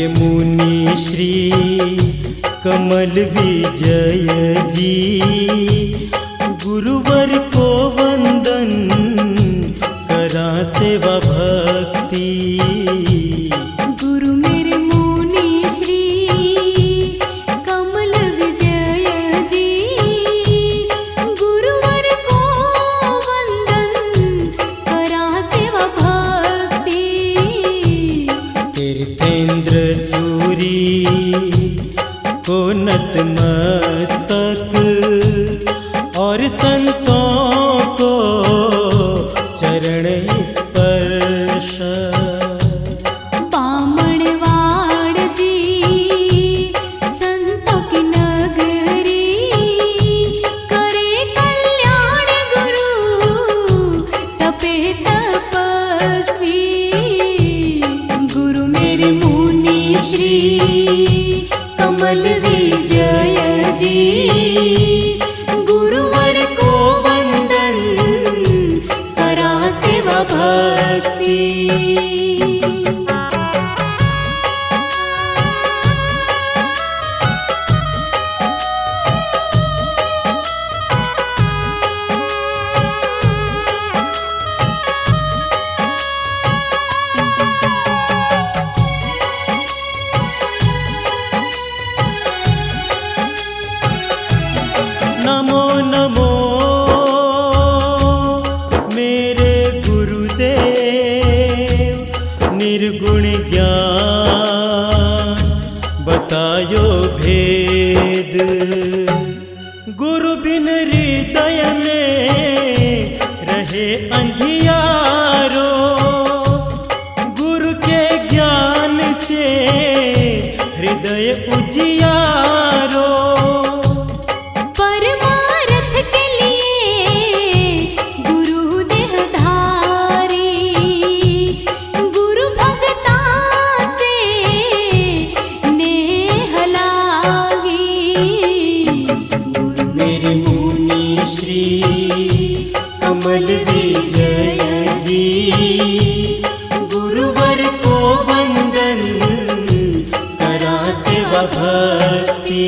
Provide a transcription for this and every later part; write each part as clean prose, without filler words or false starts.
मेरे मुनि श्री कमल विजय जी, गुरुवर को वंदन करा सेवा भक्ति। गुरु मेरे मुनि श्री कमल विजय जी, गुरुवर को वंदन करा सेवा भक्ति। तीर्थेंद्र सूरी को नतमस्तक और संतों को चरण स्पर्श। बामणवाड़ जी संतों की नगरी, करे कल्याण गुरु तपे तपस्वी। गुरु मेरे मुनि श्री कमल विजय जी, गुरुवर को वंदन करा सेवा भक्ति। नमो नमो मेरे गुरुदेव, निर्गुण ज्ञान बतायो भेद। गुरु बिन हृदय में रहे अंधियारो, गुरु के ज्ञान से हृदय उजियारो। परमार्थ के लिए गुरु देहधारी, गुरु भगता से नेह लागी। गुरु मेरे मुनि श्री कमल विजय जी, गुरुवर को वंदन करा सेवा भक्ति।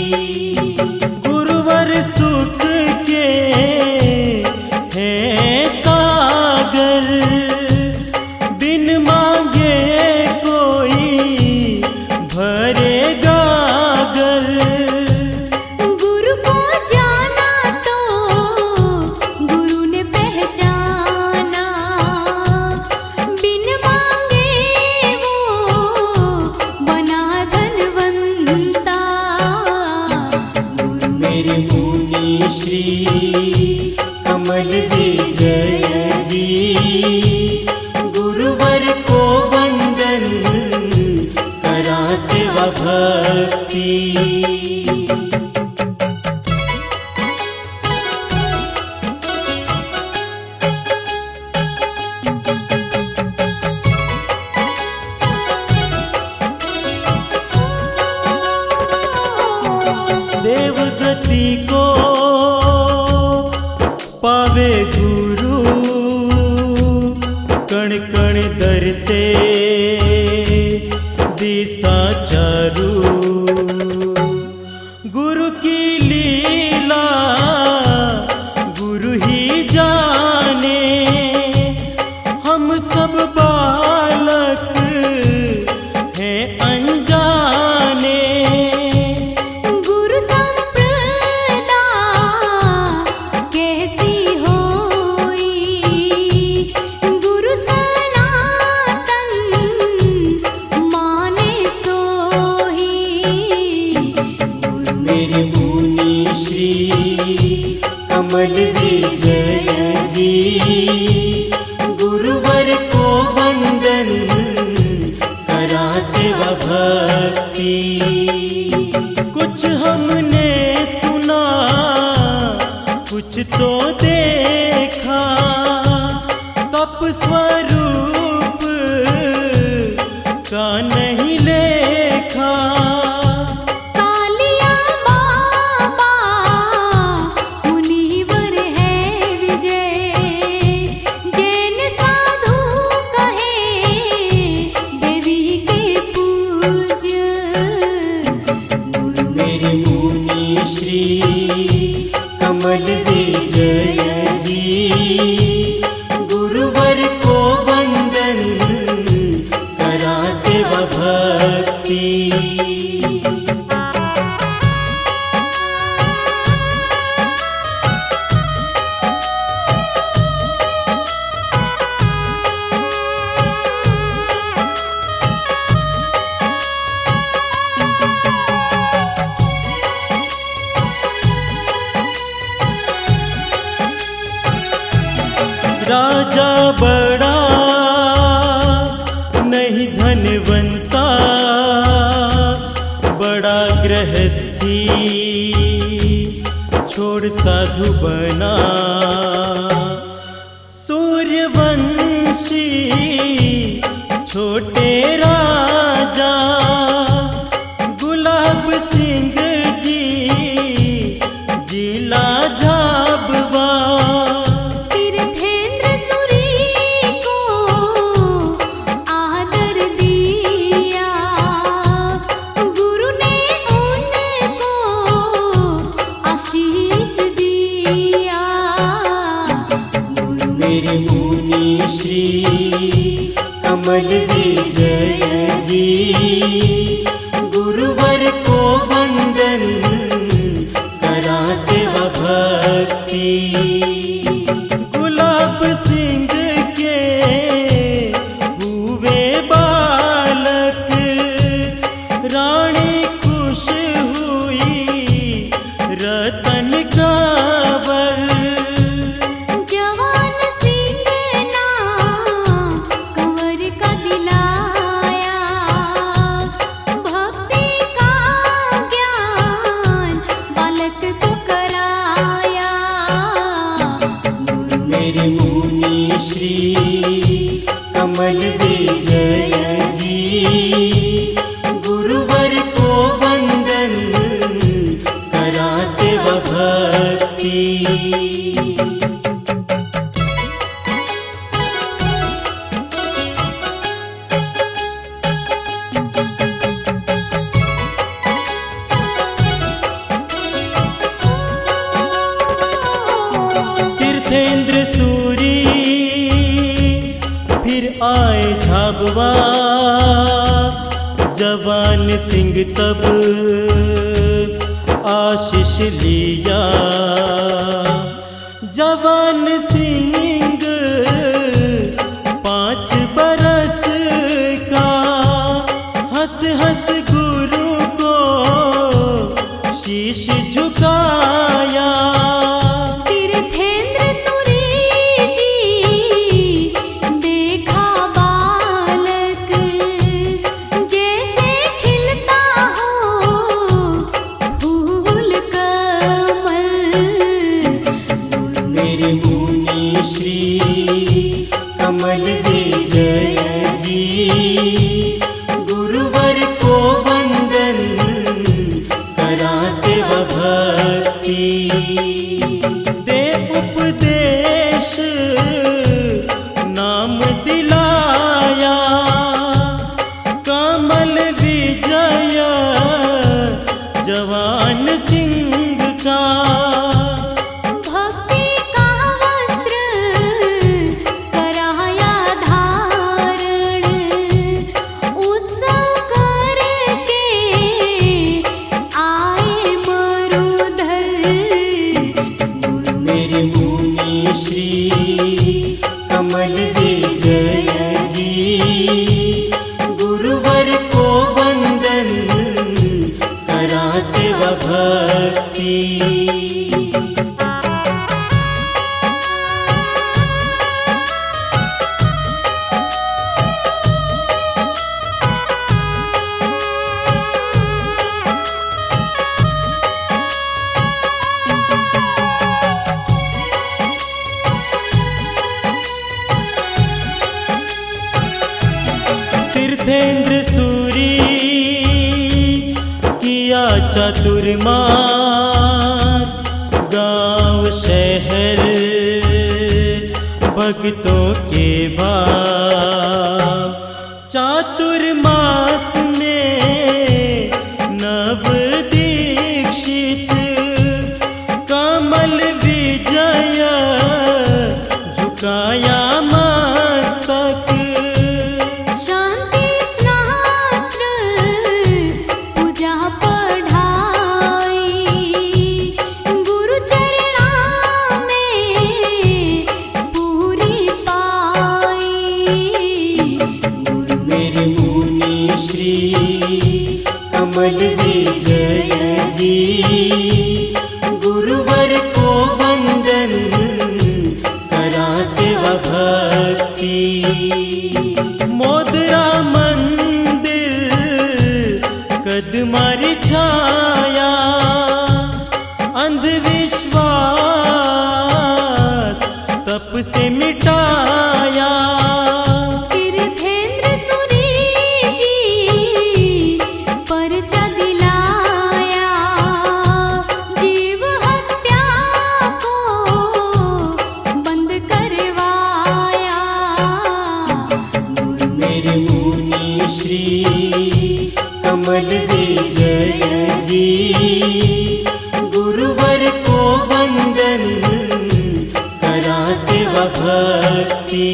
गुरुवर सुख के हैं सागर, बिन मांगे कोई भरे गागर। गुरु को जाना तो गुरु ने पहचाना, बिन मांगे वो बना धनवंता। गुरु मेरे मुनि श्री कमल विजय जी, गुरुवर को वंदन करा सेवा भक्ति। देवगति को पावे गुरु, कण कण दर से दिशा चारू। गुरु की लीला गुरु ही जाने, हम सब बालक हैं अनजाने। गुरु संप्रदा कैसी होई, गुरु सनातन माने सोही। गुरु मेरे मुनि श्री कमल विजय जी, गुरुवर को वंदन करा सेवा भक्ति। कुछ हमने सुना, कुछ तो देखा, तप स्वरूप का नहीं लेखा। कालिया बाबा मुनिवर है विजय, जैन साधु कहे देवी के पूज। भक्ति। राजा बड़ा नहीं धनवंता, बड़ा गृहस्थी छोड़ साधु बना। सूर्यवंशी छोटे राजा गुलाब सिंह जी जिला झाबवा। मेरे मुनि श्री कमल विजय जी, गुरुवर को वंदन करा सेवा भक्ति। गुलाब सिंह के हुए बालक, रानी खुश हुई रतन कंवर। मेरे मुनि श्री कमल विजय जी, गुरुवर को वंदन करा सेवा भक्ति। तीर्थेंद्र सूरी फिर आए झाबवा, जवान सिंह तब आशीष लिया। जवान सिंह 5 बरस का, हंस हंस गुरु को शीश झुकाया। मेरे मुनि श्री कमल विजय जी, गुरुवर को वंदन करा सेवा भक्ति। दे उपदेश नाम दिलाया, कमल विजय जवान सिंह का। मेरे मुनि श्री कमल विजय जी, गुरुवर को वंदन करा सेवा भक्ति। तीर्थेंद्र सूरी किया चातुर्मास, गांव शहर भक्तों के भाव। चातुर्मास में नव दीक्षित कमल विजय झुकाया मस्तक। शांति स्नात्र कमल विजय जी। गुरुवर को वंदन करा सेवा भक्ति। मोदरा मंदिर कदमारी छाया, अंधविश्वास तप से मिटाया। तीर्थेंद्र सूरी जी परचा दिलाया, जीव हत्या को बंद करवाया। गुरु मेरे मुनि श्री कमल विजय जी। गुरुवर को वंदन करा सेवा भक्ति।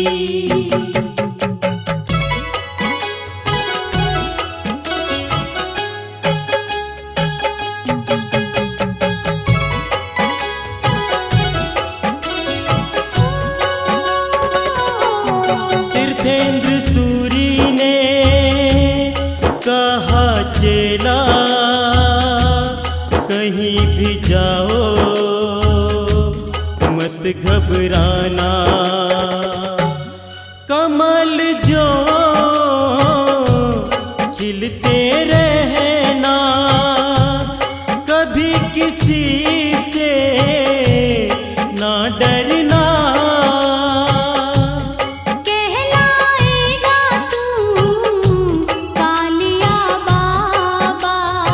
तीर्थेंद्र सूरी ने कहा चेला कहीं भी जाओ मत घबराना। कमल जो खिलते रहना, कभी किसी से ना डरना। कहलाएगा तू कालिया बाबा,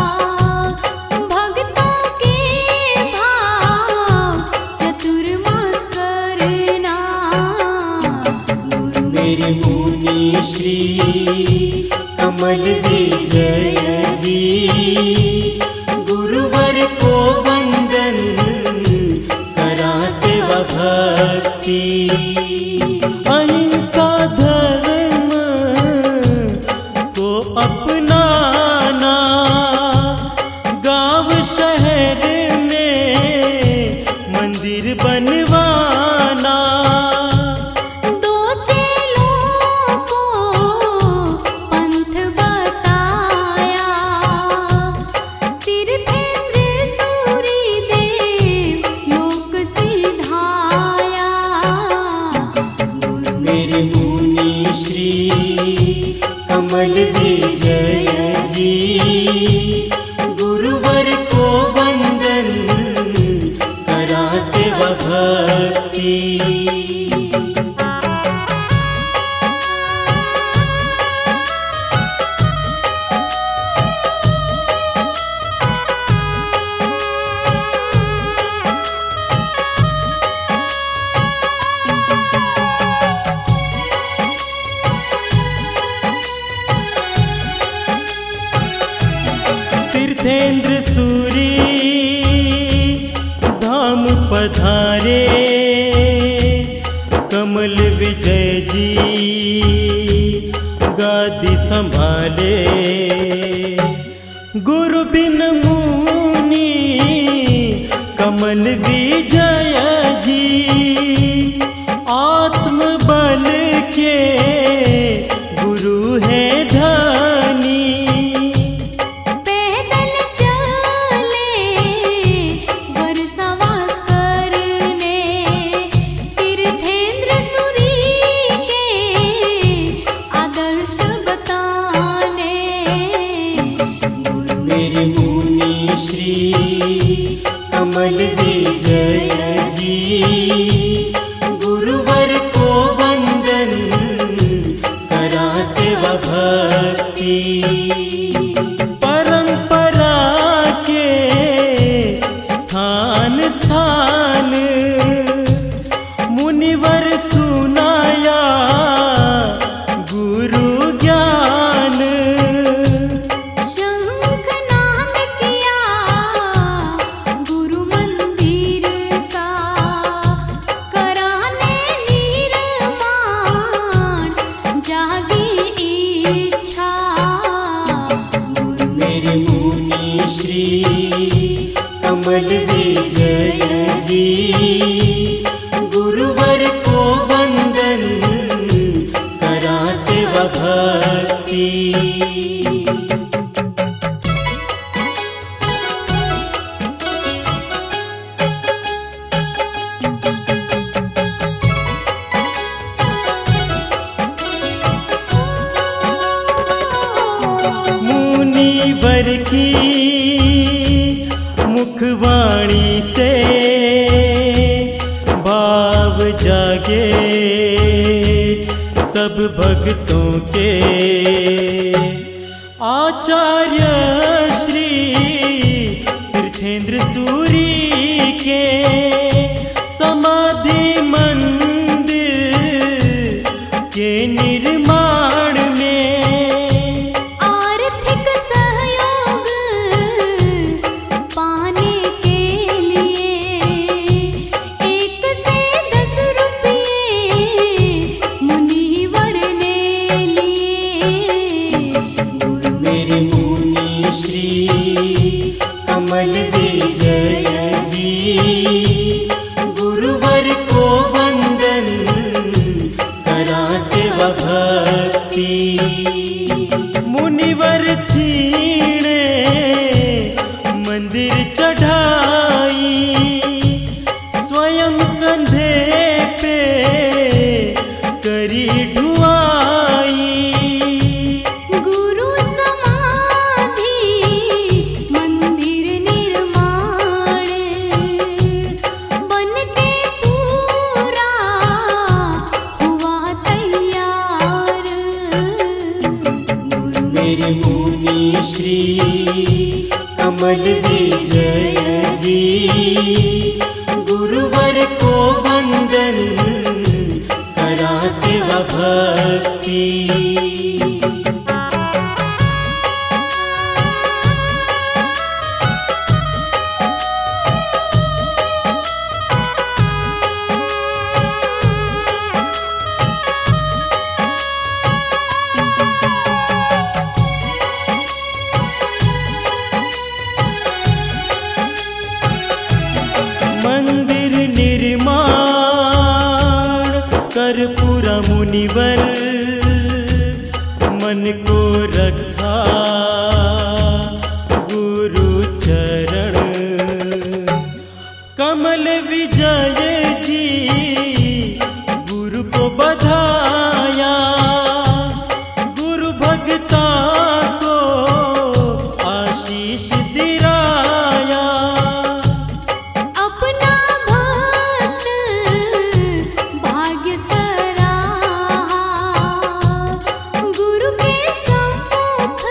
भक्तों के भाव चतुर्मास करना। गुरु मेरे मुनि श्री कमल विजय जी। गुरुवर को वंदन करा सेवा भक्ति। अहिंसा धर्म को अपनाना, गांव शहर में मंदिर बनवाना। दो चेलों को पंथ बताया, तीर्थेंद्र सूरी देव लोक सिधाया। गुरु मेरे मुनि श्री कमल विजय जी। गुरुवर को वंदन करा सेवा भक्ति। तीर्थेंद्र सूरी धाम पधारे, कमल विजय जी गादी संभाले। गुरु बिन मुनि कमल विजय जी, आत्म बल के गुरु है धनी। पैदल चले वर्षावास करने, तीर्थेंद्र सूरी के आदर्श बताने। गुरु मेरे मुनि श्री कमल विजय जी। गुरुवर को वंदन करा सेवा भक्ति। परंपरा के स्थान स्थान मुनिवर सुनाया गुरु ज्ञान। शंखनाद किया गुरु मंदिर का, कराने निर्माण जागी इच्छा। गुरु मेरे मुनि श्री कमल विजय जी। गुरुवर को वंदन करा सेवा भक्ति। मुनिवर की मुखवाणी से भाव जागे सब भक्तों के। आचार्य श्री तीर्थेंद्र सूरी के समाधि मंदिर के निर्माण में आर्थिक सहयोग पाने के लिए 1 से 10 रुपये मुनिवर ने लिए। गुरु मेरे मुनि श्री कमल विजय जी, गुरुवर को वंदन करा सेवा भक्ति। मुनिवर छीणे मंदिर चढ़ाई, स्वयं कंधे पे करी ढुआई। गुरु समाधि मंदिर निर्माण बन के पूरा हुआ तैयार। गुरु मेरे मुनि श्री कमल विजय जी, गुरुवर को वंदन करा सेवा भक्ति। मंदिर निर्माण कर पूरा मुनिवर, मन को रखा गुरु चरण। कमल विजय जी गुरु को बधाया, गुरु भक्ता को आशीष दिलाया। अपना भक्त भाग्य सराहा, गुरु के सम्मुख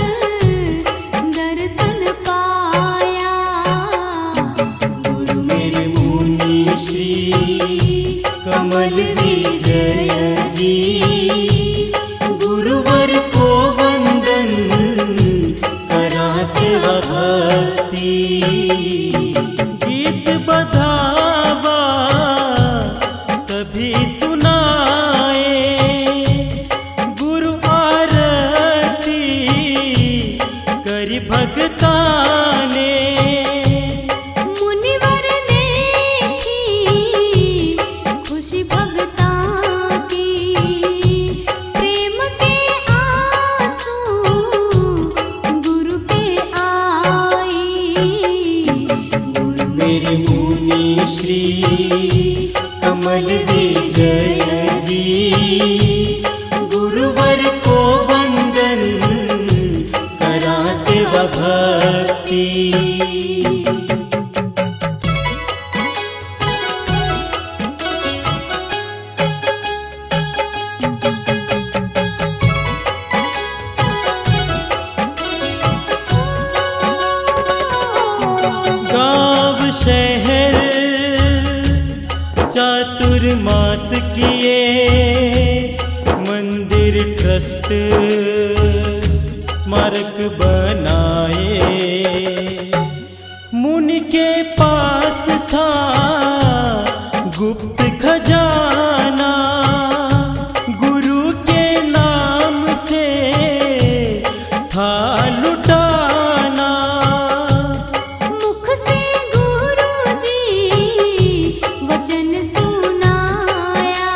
दर्शन पाया। गुरु मेरे मुनि श्री कमल विजय जी, गुरुवर को वंदन करा सेवा भक्ति। गीत बधावा सभी सुनाए, गुरु आरती करी भक्ता ने। मुनिवर देखी खुशी भक्ता की, प्रेम के आंसू गुरु के आई। गुरु मेरे मुनि श्री कमल विजय जी, गुरुवर को वंदन करा सेवा भक्ति। गाँव शहर चातुर्मास किए, मंदिर ट्रस्ट स्मारक बनाए। मुनि के पास था गुप्त खजाना, गुरु के नाम से था लुटाना। मुख से गुरु जी वचन सुनाया,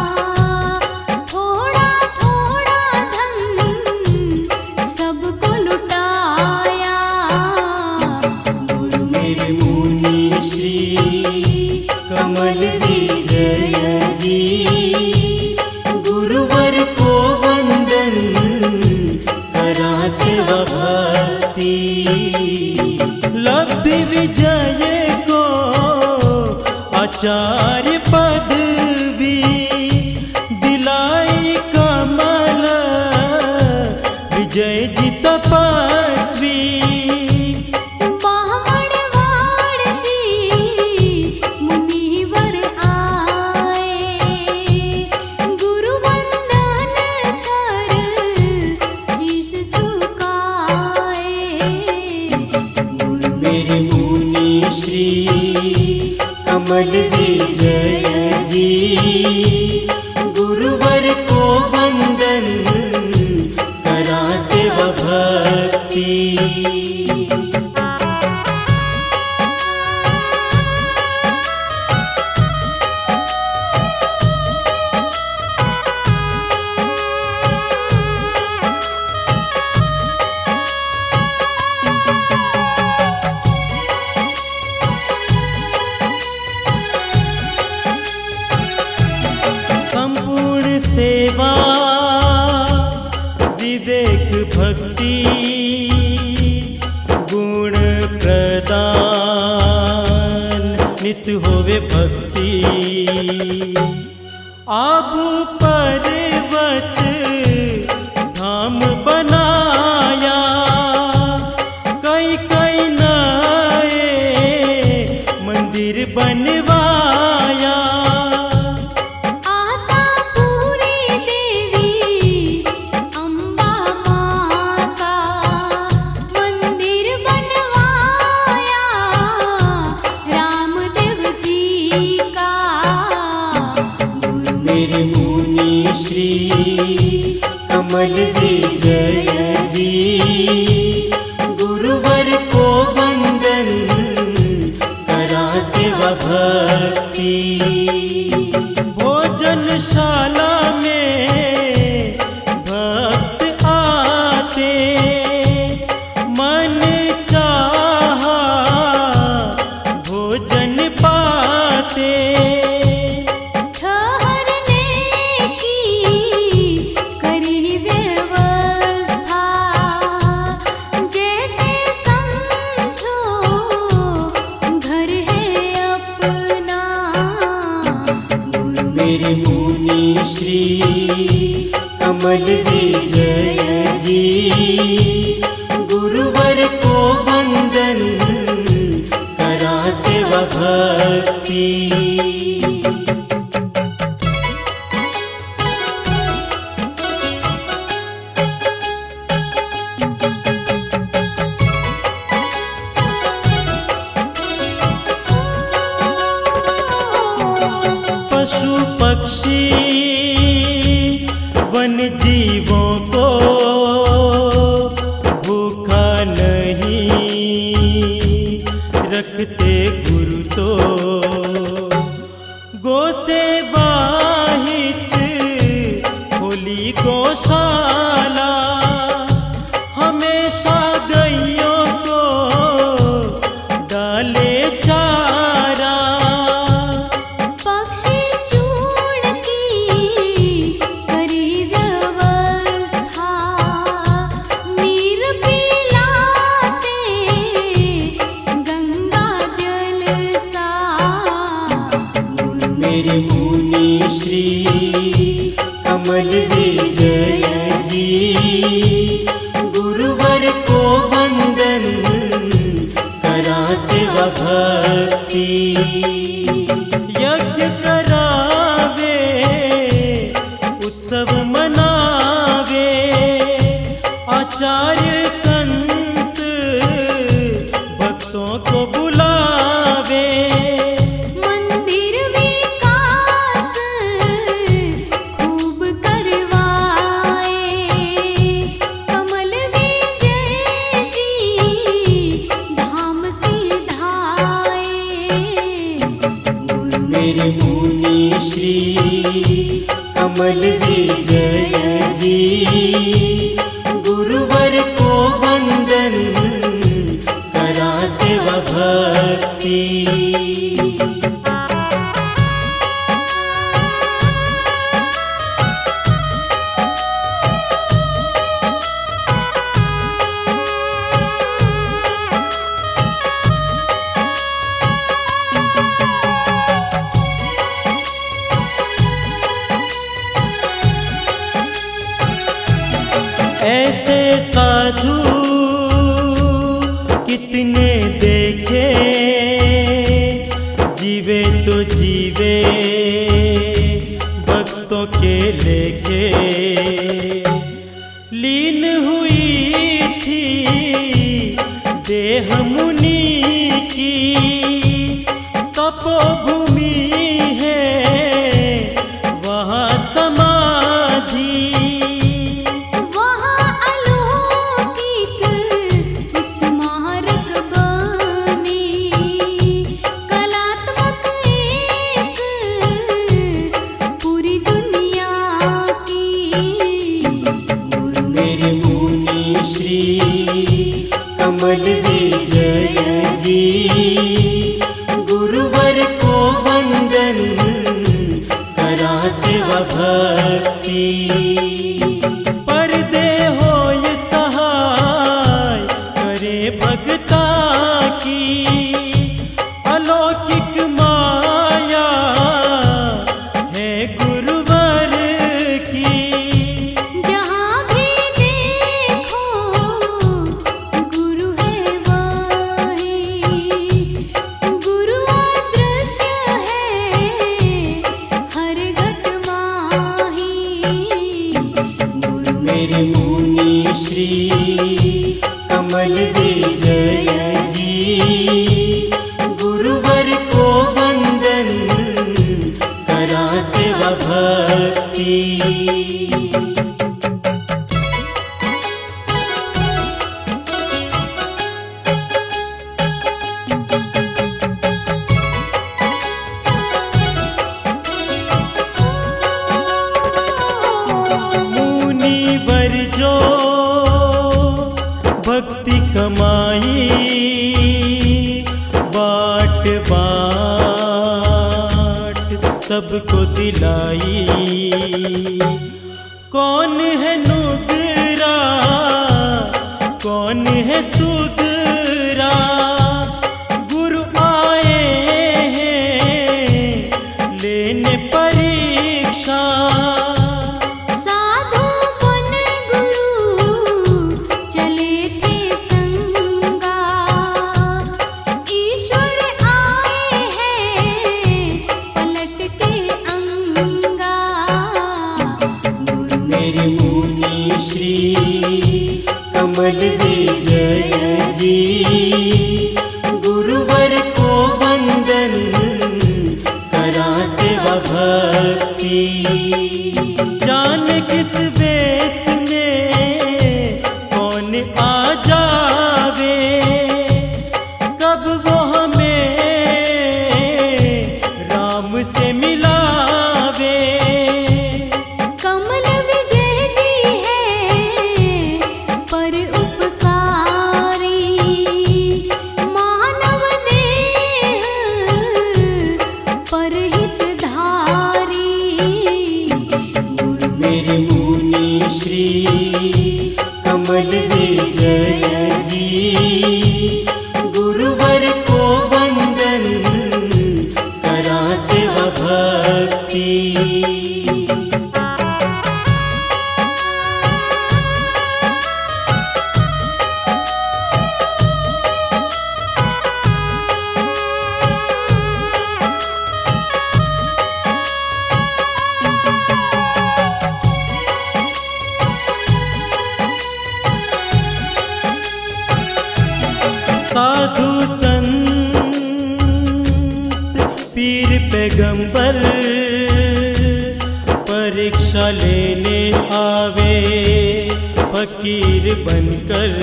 थोड़ा थोड़ा धन सबको लुटाया। गुरु मेरे मुनि श्री कमल विजय जी, गुरुवर को वंदन करा सेवा भक्ति। लब्धि विजय को आचार्य पदवी दिलाई कमल विजय जी तपस्वी। बामणवाड़ जी मुनिवर आए, गुरु वंदन कर शीश झुकाए। गुरु मेरे मुनि श्री कमल विजय जी, गुरुवर को वंदन करा सेवा भक्ति। संपूर्ण सेवा विवेक भक्ति गुण प्रदान नित होवे भक्ति। आबू पर्वत धाम बनाया, कई कई नए मंदिर बनवाया। आशा पूरी देवी अम्बा माँ का मंदिर बनवाया, रामदेव जी का। गुरु मेरे मुनि श्री कमल विजय जी, गुरुवर को वंदन करा सेवा भक्ति। भोजनशाला में भक्त आते, मन चाहा भोजन पाते। ठहरने की करी व्यवस्था, जैसे समझो घर है अपना। गुरु मेरे मुनि श्री कमल विजय जी, गुरुवर को वंदन करा सेवा भक्ति। पशु पक्षी वन जीवों को भूखा नहीं रखते गुरु तो। गो सेवा हित खोली गौशाला, हमेशा गैयों को डाले चारा। पक्षी चूर्ण की करी व्यवस्था, नीर पिलाते गंगा जल सा। गुरु मेरे मुनि श्री कमल विजय जी, गुरुवर को वंदन करा सेवा भक्ति। यज्ञ करावे उत्सव मनावे, आचार्य संत भक्तों को बुलावे। मंदिर विकास खूब करवाए, कमल विजय जी धाम सिधाए। गुरु मेरे मुनि श्री कमल विजय जी, गुरुवर को वंदन करा सेवा भक्ति। कितने देखे, जीवे तो जीवे भक्तों के लेके। लीन हुई थी देह मुनि की, तपोभूमि है वहाँ समाधि। वहाँ अलौकिक स्मारक बने, कलात्मक एक पूरी दुनिया की। गुरु मेरे मुनि श्री कमल विजय जी, गुरुवर को वंदन करा सेवा भक्ति। पर्दे हो ये सहाय करे भगता की, अलौकिक माया है गुरुवर की। जहाँ भी देखो गुरु है वही, गुरु अदृश्य है हर घट माही। गुरु मेरे मुनि श्री कमल विजय जी, गुरुवर को वंदन करा सेवा भक्ति। मुनिवर जो भक्ति कमाई, बाट बाट सबको दिलाई। कौन है नुगरा कौन है सुगरा, गुरु आए हैं लेने परीक्षा। साधु बन गुरु चले थे संगा, ईश्वर आए हैं पलट के अंगा। गुरु मेरे मुनि श्री कमल विजय जी, गुरुवर को वंदन करा सेवा भक्ति। जान किस वेश में कौन आ जावे, कब वो हमें राम से मिलावे। कमल विजय जी है पर उपकारी, मानव नेह पर हितधारी। गुरु मेरे मुनि श्री कमल विजय जी, गुरुवर को वंदन करा सेवा भक्ति। साधु संत पीर पैगंबर परीक्षा लेने आवे फकीर बनकर।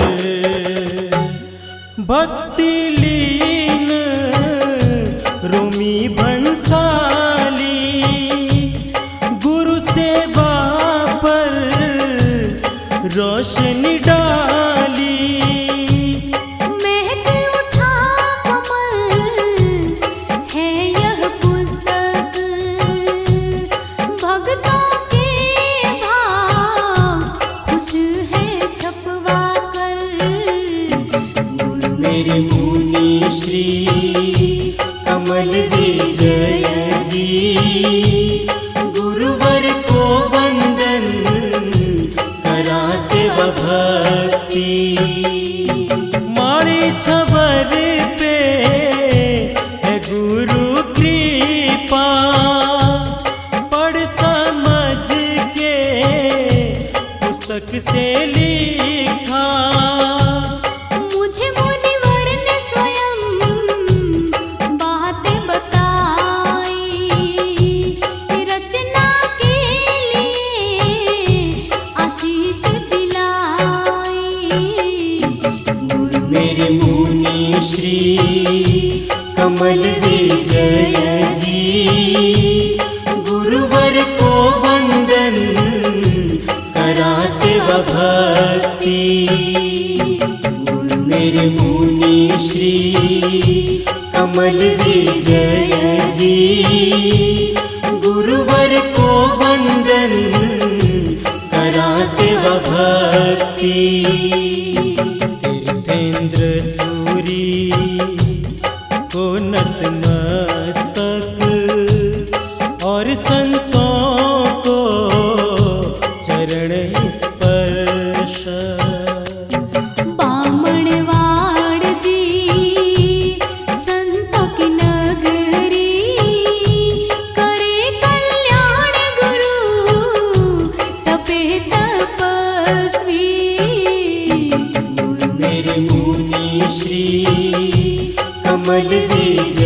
भक्ति लीन रोमी भंसाली, गुरु सेवा पर रोशनी डाली। महक उठा कमल है यह पुस्तक, भक्तों के भाव खुश है छपवा कर। गुरु मेरे मुनि श्री कमल विजय जी, गुरुवर को वंदन करा सेवा भक्ति। बाड़ी छबर पे है गुरु कृपा, पढ़ समझ के पुस्तक से लिखा। मुझे मुनिवर ने स्वयं बातें बताई, रचना के लिए आशीष दिलाई। गुरु मेरे मुनि श्री कमल विजय जी, गुरुवर को वंदन करा सेवा भक्ति। गुरु मेरे मुनि श्री कमल विजय जी, गुरुवर को वंदन करा सेवा भक्ति। तीर्थेंद्र सूरी को नतमस्तक और संतों को चरण स्पर्श। बामणवाड़ जी संतों की नगरी, करे कल्याण गुरु तपे तपस्वी। गुरु मेरे मुनि श्री कमल विजय